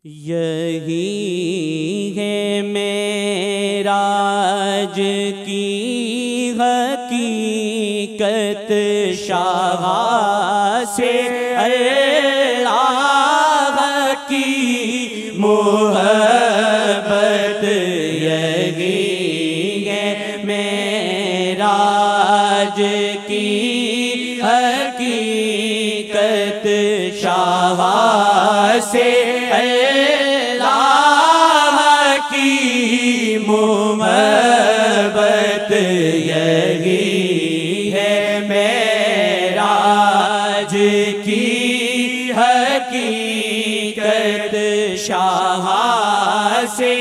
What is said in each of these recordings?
یہی ہے معراج کی حقیقت، شاہ سے اللہ کی محبت، یہی ہے معراج کی حقیقت، شاہ سے اللہ کی محبت، یہی ہے معراج کی حقیقت، شاہ سے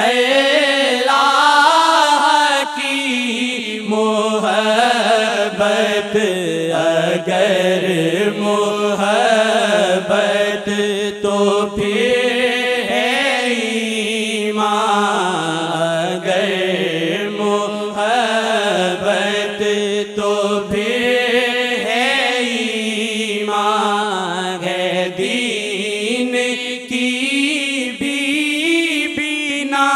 اللہ کی محبت، اگر محبت تو پھر ہے ایمان، اگر محبت تو پھر ہے ایمان، ہے دین کی بھی بنا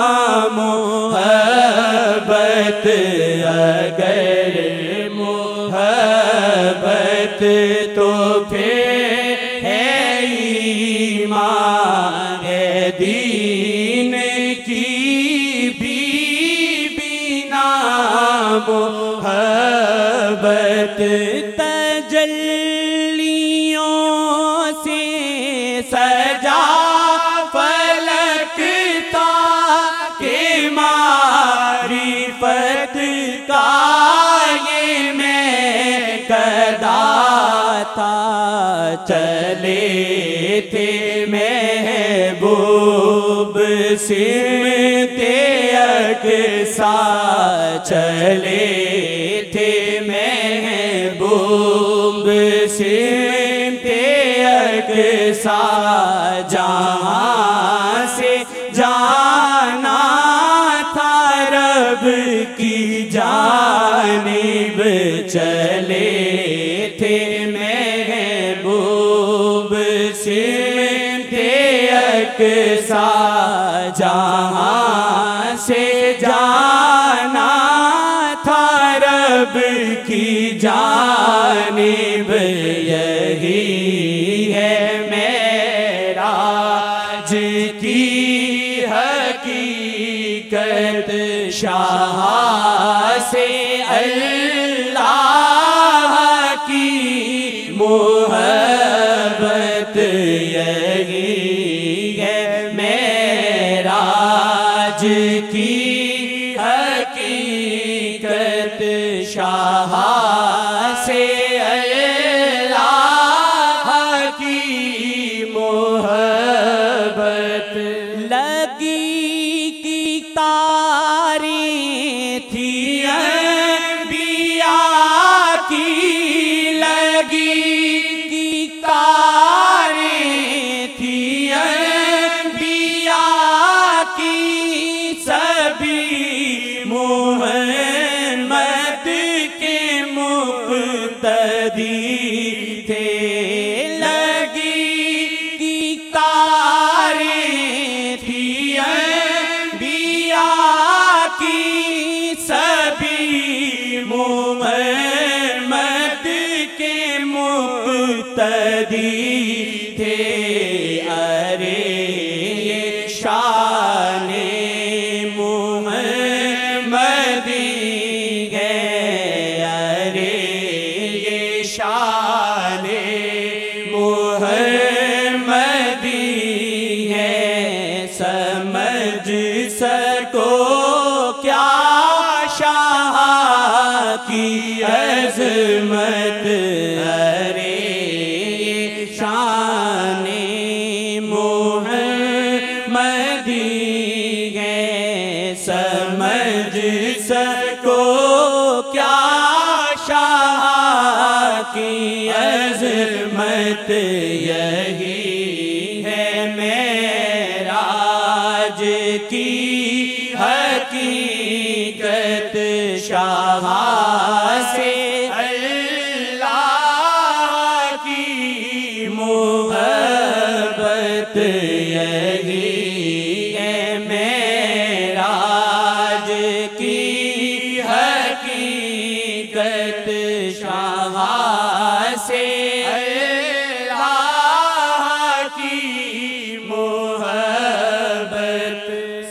محبت، اگر محبت تو پھر ہے ایمان، ہے دین کی بھی بنا محبت، تجلیوں سے سجا فلک تاکہ معرفت کا یہ میکدہ تھا، چلے تھے محبوب سمت اقصیٰ، چلے تھے محبوب سمت اقصیٰ، جہاں سے جانا تھا رب کی جانب، چلے تھے محبوب سمت اقصیٰ، جہاں سے جانا تھا رب کی جانب، یہی ہے معراج کی حقیقت، شاہ سے اللہ کی محبت، یہی ہے معراج کی حقیقت، شاہ سے اللہ کی محبت، لگی کی تاریں تھیں انبیاء کی، لگی کی تاریں تھیں انبیاء کی، سبھی محمد کے مقتدی تھے، لگی کی تاریں تھیں انبیاء کی، سبھی محمد کے مقتدی تھے، ارے یہ شان محمدی ہے، ارے یہ شان محمدی ہے، سمجھ سکو کیا شاہ کی عظمت، ارے یہ شان محمدی ہے، سمجھ سکو کیا شاہ کی عظمت، یہی ہے معراج کی حقیقت، شاہ سے اللہ کی محبت یہی ہے معراج کی حقیقت، شاہ سے اللہ کی محبت،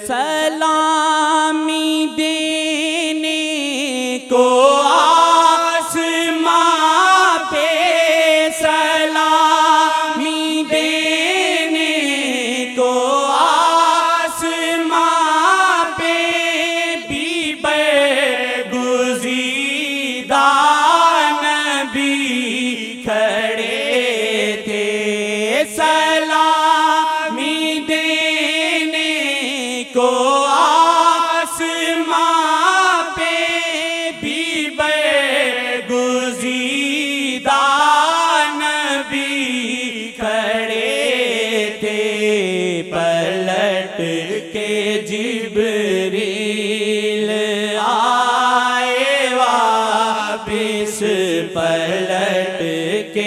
سلامی دینے کو آسماں پہ، سلامی دینے کو آسماں پہ بھی برگزیدہ نبی کھڑے تھے، سلامی دینے کو آسماں پہ بھی برگزیدہ نبی کھڑے تھے، پلٹ کے جبریل آئے واپس، پلٹ کے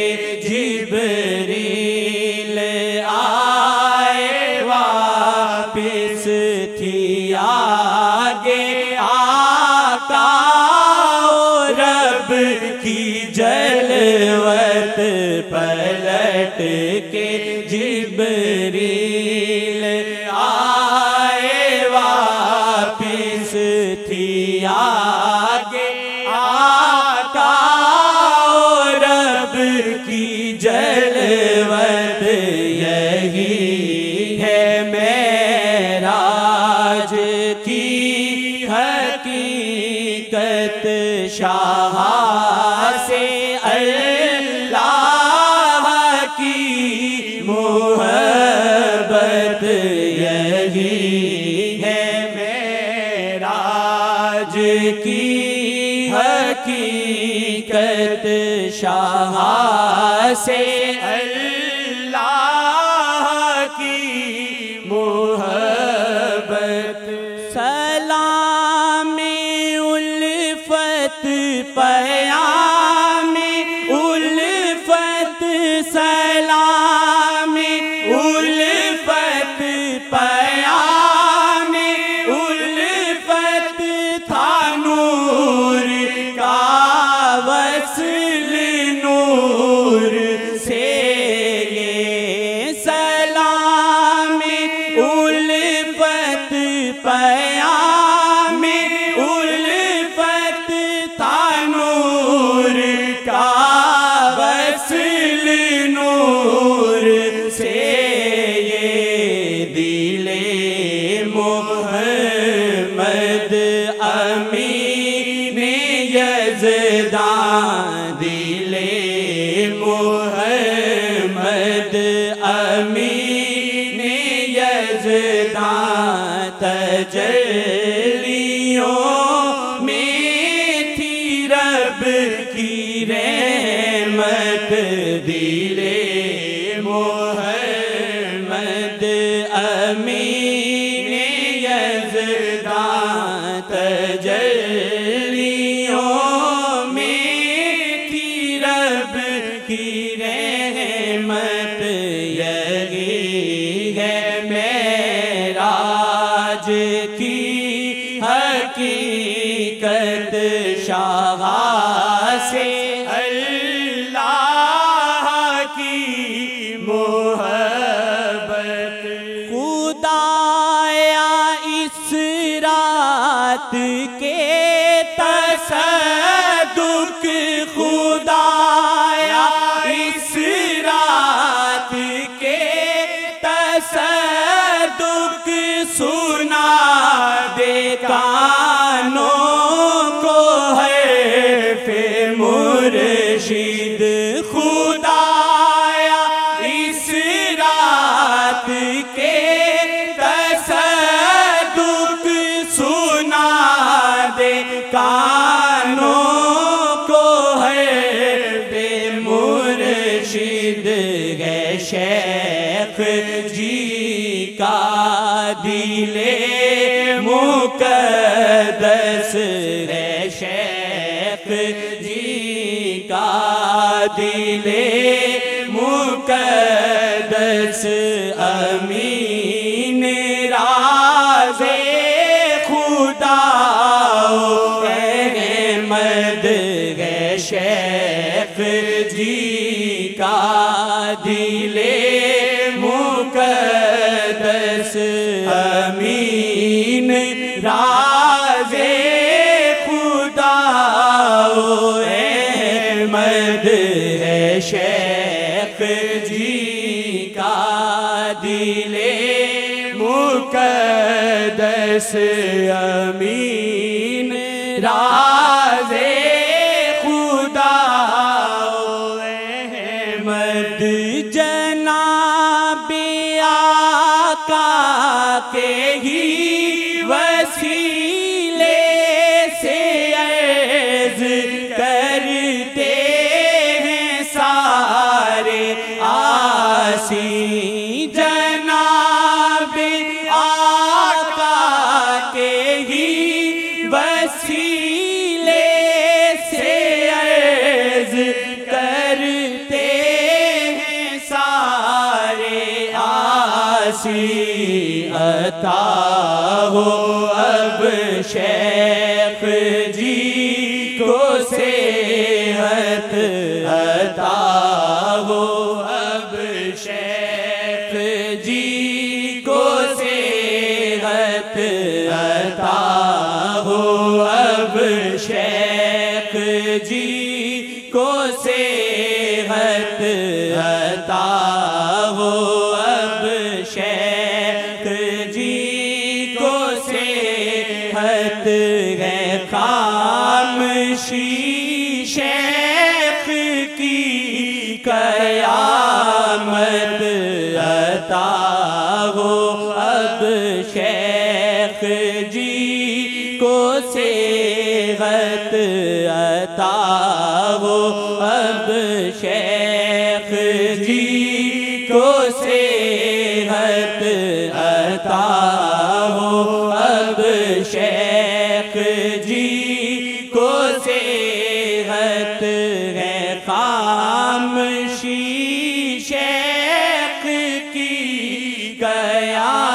جبریل آئے واپس، تھی آگے آقا رب کی جلوت، پلٹ کے جبریل آئے واپس، تھی آگے آقا رب کی جلوت، یہی ہے معراج کی حقیقت، شاہ سے اللہ کی محبت، یہی ہے معراج کی حقیقت، شاہ سے اللہ کی محبت، سلام الفت پیام الفت، سلام الفت پیام الفت، تھا نور کا وصل نور سے، یہ سلام الفت پیام الفت، تھا نور کا وصل نور سے، یہ دل محمد امین یزدان، دل محمد امین یزدان، تجلیوں میں تھی رب کی رحمت، دل محمد امین یزدان، تجلیوں میں تھی رب کی رحمت، یہی ہے معراج کی حقیقت، شاہ سے اللہ کی محبت، خدایا اس رات کے تصدق، خدایا اس رات کے تصدق، سنا دے کانوں کو حرف مرشد، خدایا اس رات کے تصدق، سنا دے کانوں کو حرف مرشد، ہے شیخ جی کا دل مقدس، ہے شیخ جی کا دل مقدس، امین مقدس امین راز خدا احمد ہے شیخ جی کا دل مقدس امین راز خدا احمد جناب آقا کے ہی وسیلے سے عرض کرتے ہیں سارے آسی جناب آقا کے ہی وسیلے سے عرض کرتے ہیں سارے آسی عطا ہو اب شیخ جی کو صحت عطا ہو اب شیخ جی کو صحت عطا ہو اب شیخ جی کو صحت عطا ہو اب شیخ جی کو صحت ہے خاموشی شیخ کی قیامت عطا ہو اب شیخ جی کو صحت عطا ہو اب شیخ جی کو صحت عطا ہو اب شیخ جی کو صحت ہے خاموشی شیخ کی قیامت